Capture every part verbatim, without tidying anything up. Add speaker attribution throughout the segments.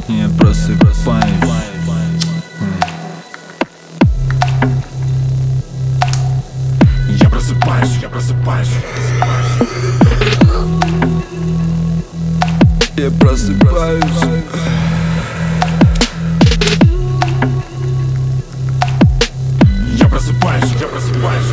Speaker 1: Я просыпаюсь.
Speaker 2: Я просыпаюсь, я просыпаюсь.
Speaker 1: Я просыпаюсь.
Speaker 2: Я просыпаюсь, я просыпаюсь.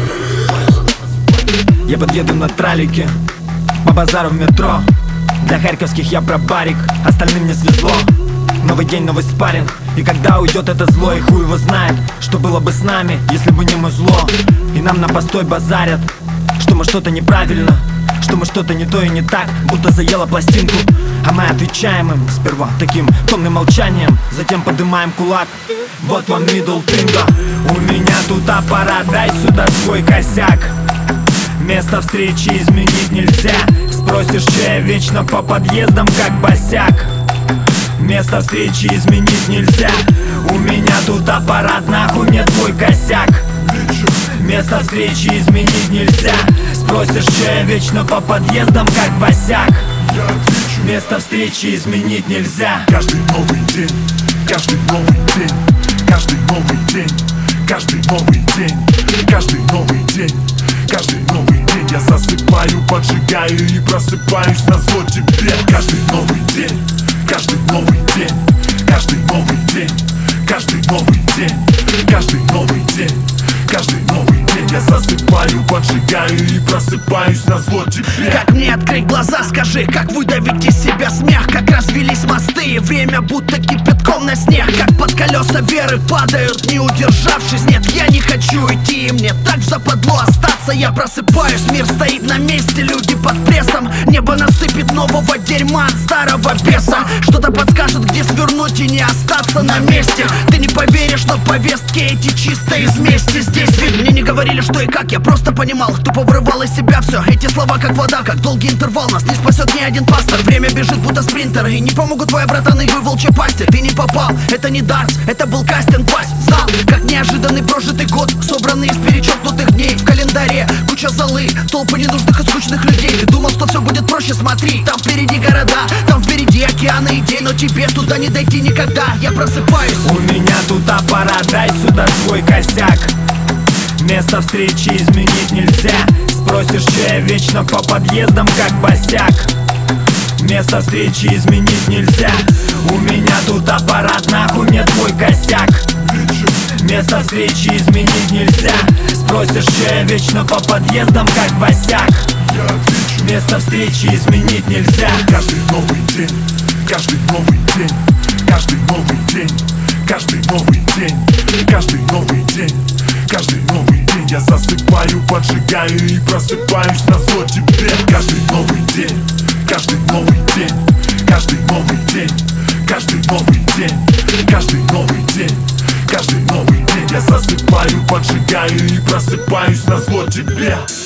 Speaker 3: Я подъеду на тралике по базару в метро. Для харьковских я пробарик, остальным не свезло. Новый день, новый спарринг. И когда уйдет это зло, и хуй его знает, что было бы с нами, если бы не мы зло. И нам на постой базарят, что мы что-то неправильно, что мы что-то не то и не так, будто заела пластинку. А мы отвечаем им сперва таким томным молчанием, затем поднимаем кулак. Вот вам middle finger. У меня тут аппарат, дай сюда свой косяк. Место встречи изменить нельзя. Спросишь, че я вечно по подъездам как босяк. Место встречи изменить нельзя. У меня тут аппарат, нахуй мне твой косяк. Место встречи изменить нельзя. Спросишь, че я вечно по подъездам как босяк. Место встречи изменить нельзя.
Speaker 2: Каждый новый день, каждый новый день, каждый новый день, каждый новый день, каждый новый день, каждый новый день. Я засыпаю, поджигаю и просыпаюсь назло тебе. Каждый новый день, каждый новый день, каждый новый день, каждый новый день, каждый новый день, каждый новый день. Я засыпаю, поджигаю и просыпаюсь назло тебе.
Speaker 4: Как мне открыть глаза, скажи, как выдавить из себя смех? Как развелись мосты, время будто кипятком на снег. Как под колеса веры падают, не удержавшись. Нет, я не хочу идти, и мне так западло остаться. Я просыпаюсь, мир стоит на месте, люди под прессом. Небо насыпет нового дерьма от старого беса. Что-то подскажет, где свернуть и не остаться на месте. Ты не поверишь, но повестки эти чисто из мести. Здесь ведь мне не говорили, что и как, я просто понимал, тупо вырывал из себя все. Эти слова как вода, как долгий интервал. Нас не спасет ни один пастор. Время бежит будто спринтер, и не помогут твои братаны, вы волчья пасти. Ты не попал, это не дартс, это был кастинг пасть. Знал, как неожиданный прожитый год, собранный из перечеркнутых дней. В календаре куча золы, толпы ненужных и скучных людей. Ты думал, что все будет проще, смотри, там впереди города, там впереди океаны идей, но тебе туда не дойти никогда. Я просыпаюсь.
Speaker 3: У меня тут аппарат, дай сюда свой косяк. Место встречи изменить нельзя. Спросишь, че я вечно по подъездам как босяк. Место встречи изменить нельзя. У меня тут аппарат, нахуй мне твой косяк. Место встречи изменить нельзя. Спросишь, че я вечно по подъездам как босяк. Место встречи изменить нельзя.
Speaker 2: Каждый новый день, каждый новый день, каждый новый день, каждый новый день, каждый новый день, каждый новый день. Я засыпаю, поджигаю и просыпаюсь назло тебе. Каждый новый день, каждый новый день, каждый новый день, каждый новый день, каждый новый день, каждый новый день. Я засыпаю, поджигаю и просыпаюсь назло тебе.